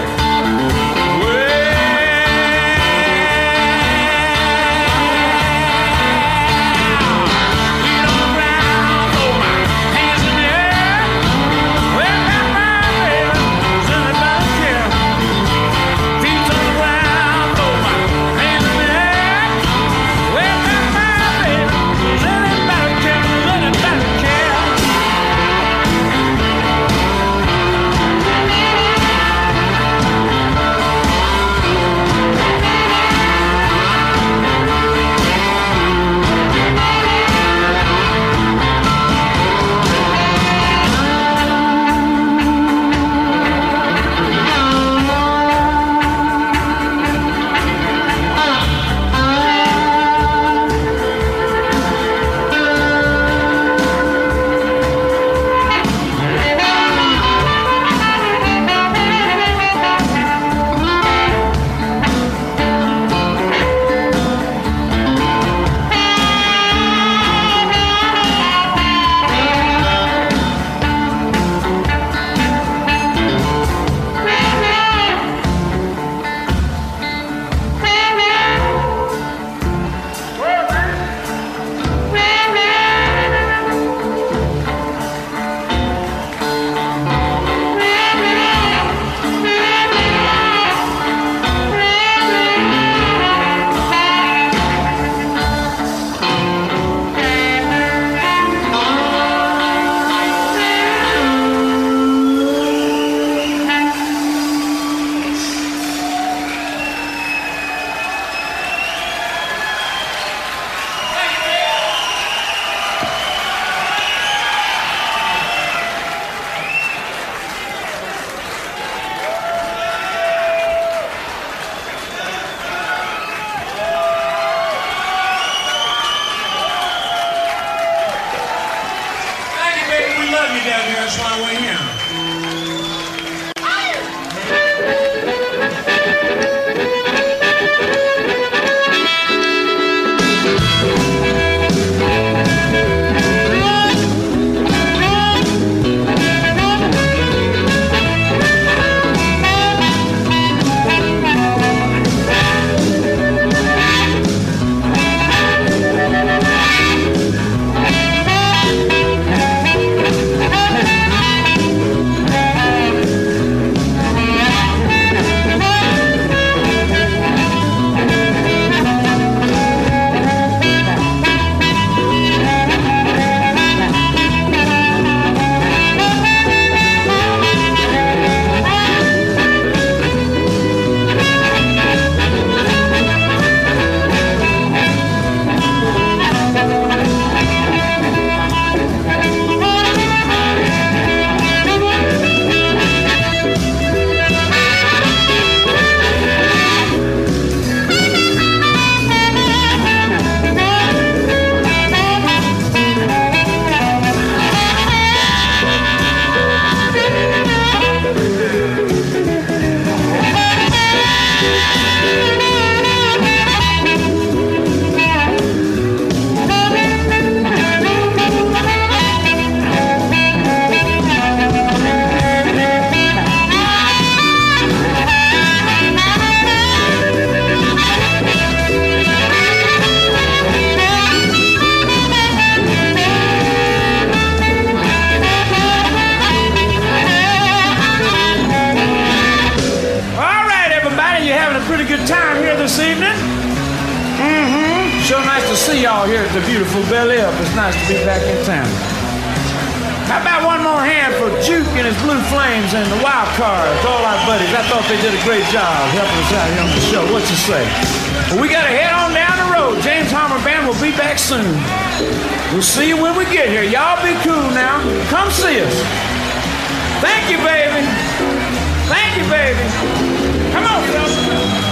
nice to see y'all here at the beautiful Belly Up. It's nice to be back in town. How about one more hand for Juke and his Blue Flames and the Wild Cards, all our buddies. I thought they did a great job helping us out here on the show. What you say? Well, we got to head on down the road. James Harmer Band will be back soon. We'll see you when we get here. Y'all be cool now. Come see us. Thank you, baby. Thank you, baby. Come on, fellas.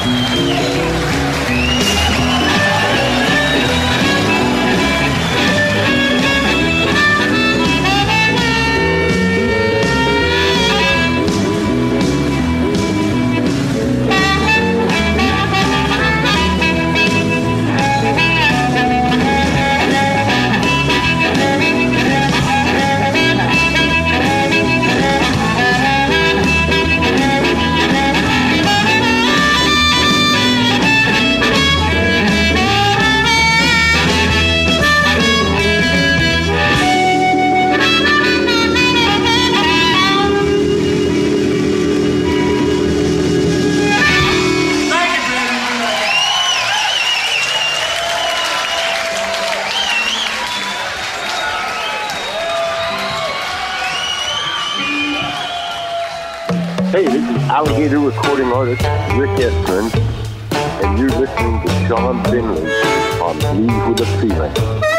Hey, this is Alligator recording artist Rick Estrin, and you're listening to Sean Finley on Blues with a Feeling.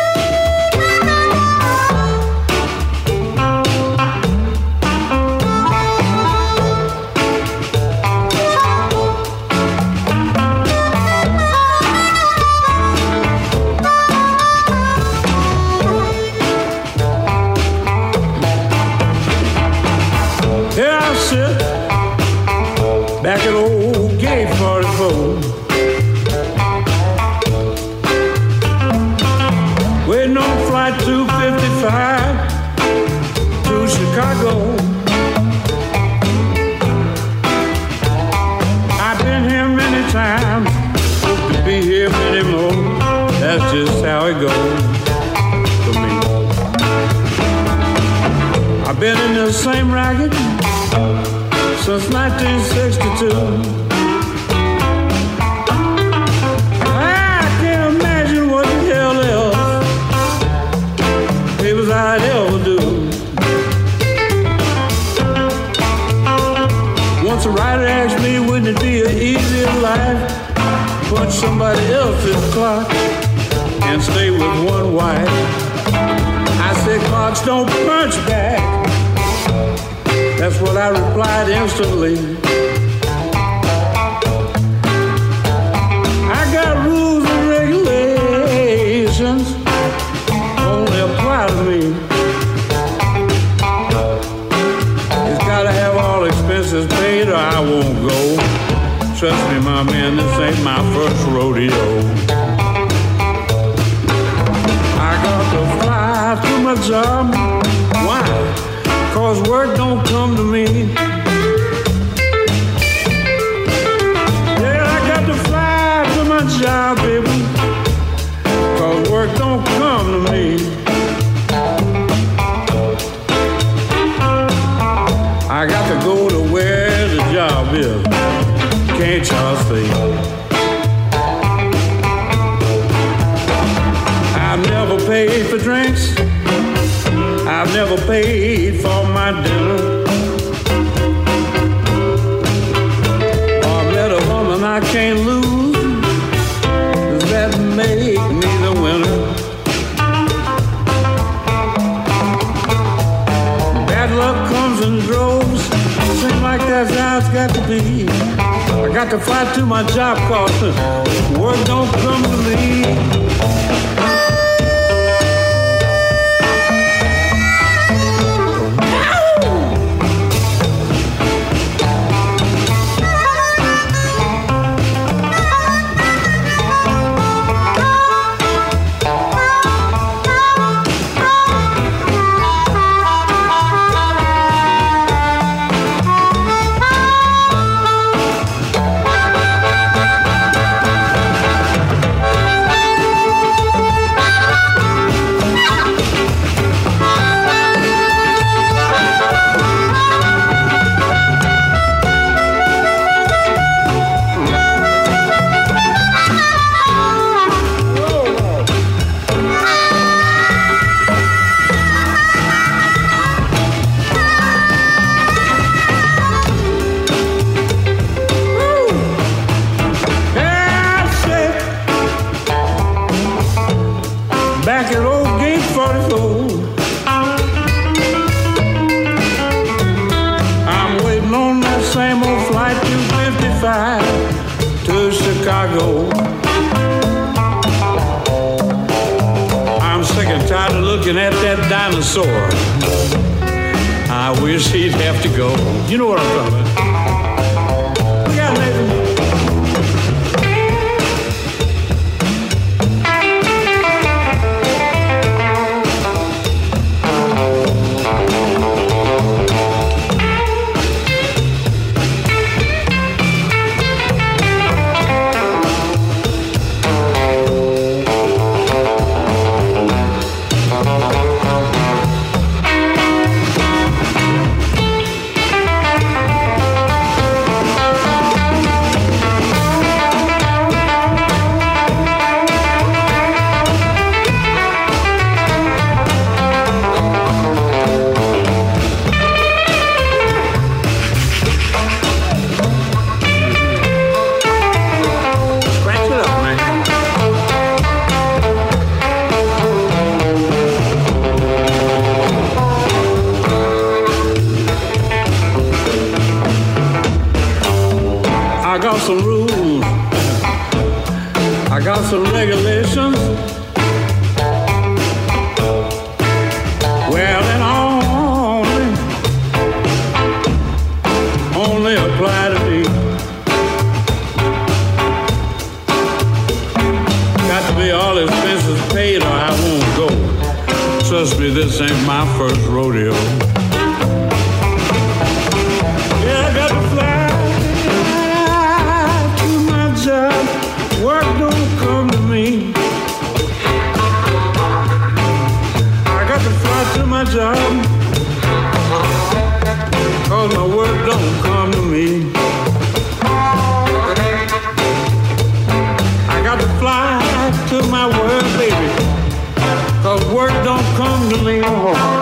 Back at old Gate forty-four, waiting on flight two fifty-five to Chicago. I've been here many times, hope to be here many more. That's just how it goes for me. I've been in the same racket since nineteen sixty-two. I can't imagine what the hell else people I'd ever do. Once a writer asked me, wouldn't it be an easier life, punch somebody else's clock and stay with one wife? I said, clocks don't punch back. That's what I replied instantly. I got rules and regulations only apply to me. It's gotta have all expenses paid or I won't go. Trust me, my man, this ain't my first rodeo. I got to fly to my job. Why? Cause work don't come to me. Yeah, I got to fly to my job, baby. Cause work don't come to me. I got to go to where the job is. Can't y'all see? I've never paid for drinks. I've never paid for my dinner. Or met a woman I can't lose. Does that make me the winner? Bad luck comes in droves. Seems like that's how it's got to be. I got to fly to my job cause work don't come to me. back at old gate forty-four. I'm waiting on that same old flight two fifty-five to Chicago. I'm sick and tired of looking at that dinosaur. I wish he'd have to go. You know what I'm talking about. Look out, Nathan. Some rules, I got some regulations. Well, then only, only apply to me. Got to be all expenses paid or I won't go. Trust me, this ain't my first rodeo. Yeah, I got to fly. Work don't come to me. I got to fly to my job, cause my work don't come to me. I got to fly to my work, baby, cause work don't come to me.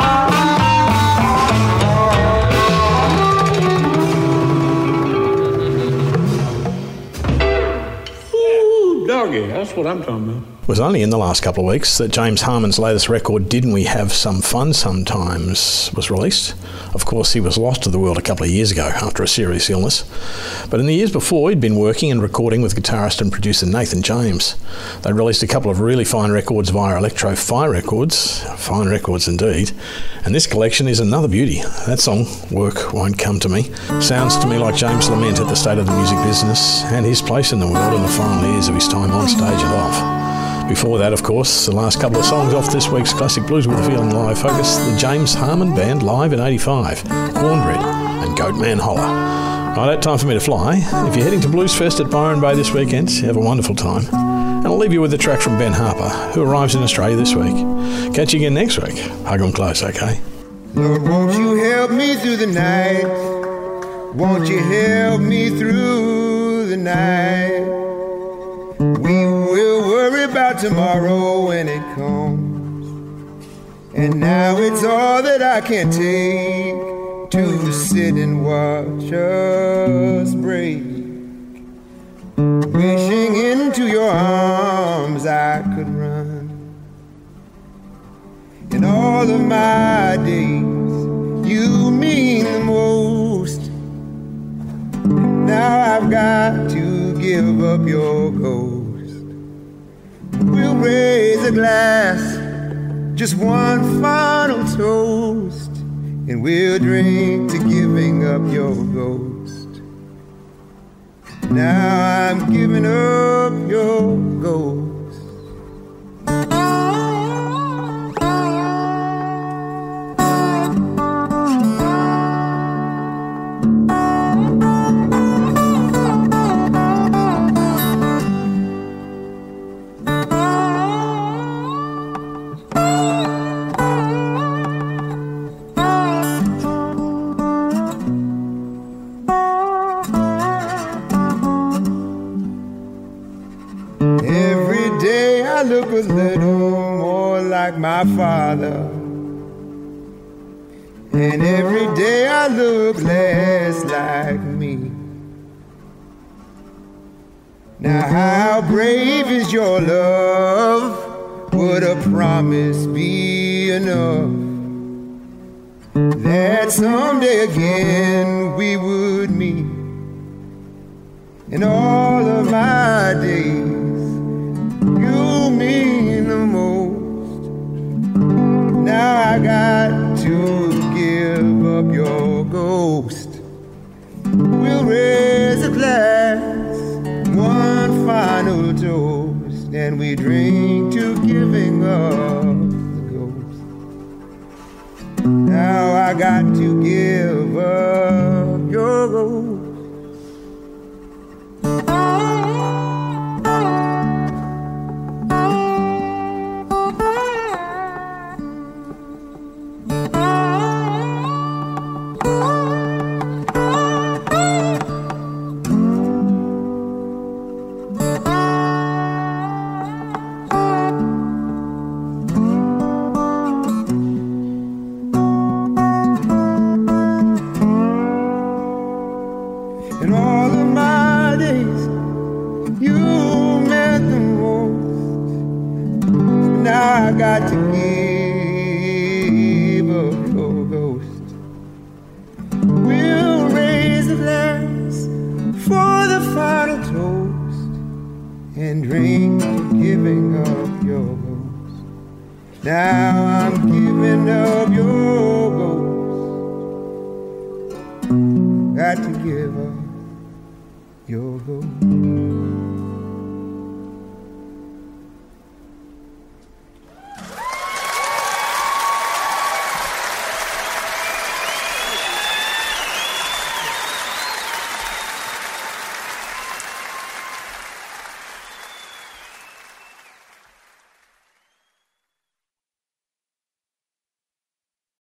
That's what I'm talking about.
It was only in the last couple of weeks that James Harmon's latest record, Didn't We Have Some Fun Sometimes, was released. Of course, he was lost to the world a couple of years ago after a serious illness. But in the years before, he'd been working and recording with guitarist and producer Nathan James. They released a couple of really fine records via Electro Fire Records. Fine records indeed. And this collection is another beauty. That song, Work Won't Come to Me, sounds to me like James' lament at the state of the music business and his place in the world in the final years of his time on stage and off. Before that, of course, the last couple of songs off this week's Classic Blues with a Feeling live focus, the James Harmon Band live in eighty-five, Cornbread and Goatman Holler. Right, time for me to fly. If you're heading to Blues Fest at Byron Bay this weekend, have a wonderful time. And I'll leave you with a track from Ben Harper, who arrives in Australia this week. Catch you again next week. Hug 'em close, okay?
Lord, won't you help me through the night? Won't you help me through the night? We will worry about tomorrow when it comes. And now it's all that I can take to sit and watch us break. Wishing into your arms I could run. In all of my days, you mean the most. Now I've got to give up your ghost. We'll raise a glass, just one final toast, and we'll drink to giving up your ghost. Now I'm giving up your ghost. I look a little more like my father, and every day I look less like me. Now how brave is your love? would a promise be enough that someday again we would meet? In all of my days, you mean the most. Now I got to give up your ghost. We'll raise a glass, one final toast, and we drink to giving up the ghost. Now I got to give up your ghost. Got to give up your ghost. We'll raise a glass for the final toast and drink to giving up your ghost. Now I'm giving up your ghost. Got to give up your ghost.